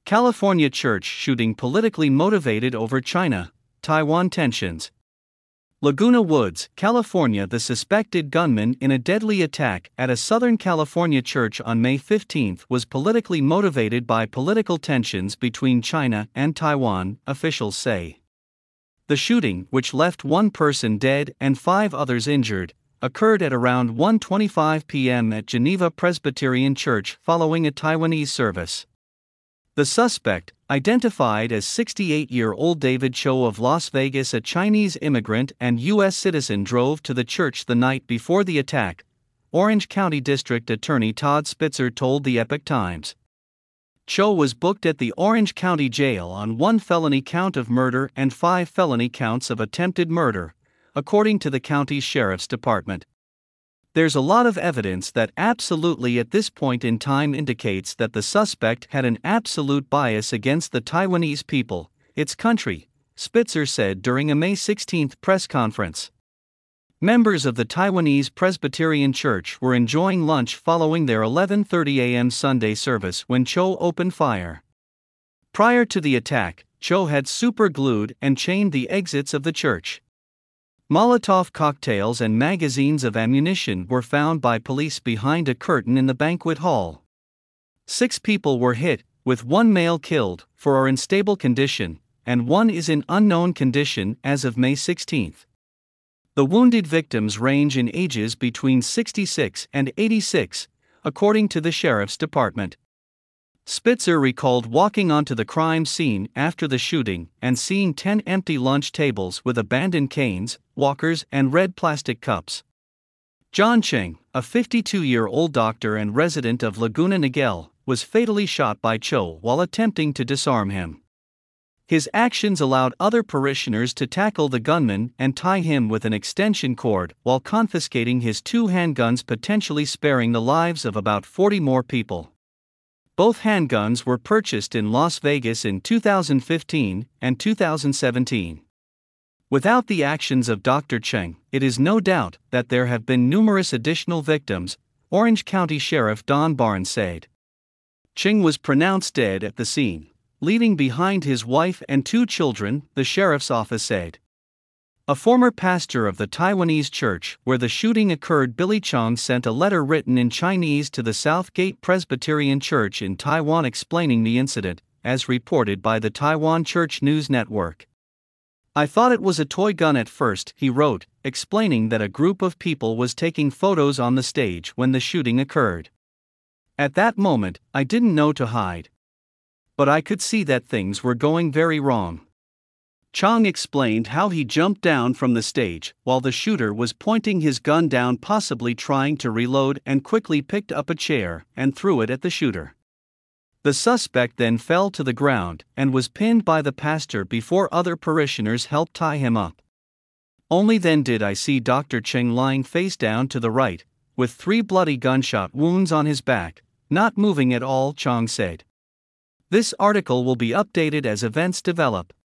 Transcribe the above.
California church shooting politically motivated over China, Taiwan tensions. Laguna Woods, California. The suspected gunman in a deadly attack at a Southern California church on May 15 was politically motivated by political tensions between China and Taiwan, officials say. The shooting, which left one person dead and 5 others injured, occurred at around 1:25 p.m. at Geneva Presbyterian Church following a Taiwanese service. The suspect, identified as 68-year-old David Cho of Las Vegas, a Chinese immigrant and U.S. citizen, drove to the church the night before the attack, Orange County District Attorney Todd Spitzer told the Epoch Times. Cho was booked at the Orange County Jail on 1 felony count of murder and 5 felony counts of attempted murder, according to the county's sheriff's department. There's a lot of evidence that absolutely at this point in time indicates that the suspect had an absolute bias against the Taiwanese people, its country, Spitzer said during a May 16 press conference. Members of the Taiwanese Presbyterian Church were enjoying lunch following their 11:30 a.m. Sunday service when Cho opened fire. Prior to the attack, Cho had super-glued and chained the exits of the church. Molotov cocktails and magazines of ammunition were found by police behind a curtain in the banquet hall. 6 people were hit, with 1 male killed, 4 are in stable condition, and 1 is in unknown condition as of May 16. The wounded victims range in ages between 66 and 86, according to the sheriff's department. Spitzer recalled walking onto the crime scene after the shooting and seeing 10 empty lunch tables with abandoned canes, walkers, and red plastic cups. John Cheng, a 52-year-old doctor and resident of Laguna Niguel, was fatally shot by Cho while attempting to disarm him. His actions allowed other parishioners to tackle the gunman and tie him with an extension cord while confiscating his 2 handguns, potentially sparing the lives of about 40 more people. Both handguns were purchased in Las Vegas in 2015 and 2017. Without the actions of Dr. Cheng, it is no doubt that there have been numerous additional victims, Orange County Sheriff Don Barnes said. Cheng was pronounced dead at the scene, leaving behind his wife and 2 children, the sheriff's office said. A former pastor of the Taiwanese church where the shooting occurred, Billy Chong, sent a letter written in Chinese to the Southgate Presbyterian Church in Taiwan explaining the incident, as reported by the Taiwan Church News Network. "I thought it was a toy gun at first," he wrote, explaining that a group of people was taking photos on the stage when the shooting occurred. "At that moment, I didn't know to hide. But I could see that things were going very wrong." Chong explained how he jumped down from the stage while the shooter was pointing his gun down, possibly trying to reload, and quickly picked up a chair and threw it at the shooter. The suspect then fell to the ground and was pinned by the pastor before other parishioners helped tie him up. "Only then did I see Dr. Cheng lying face down to the right, with 3 bloody gunshot wounds on his back, not moving at all," Chong said. This article will be updated as events develop.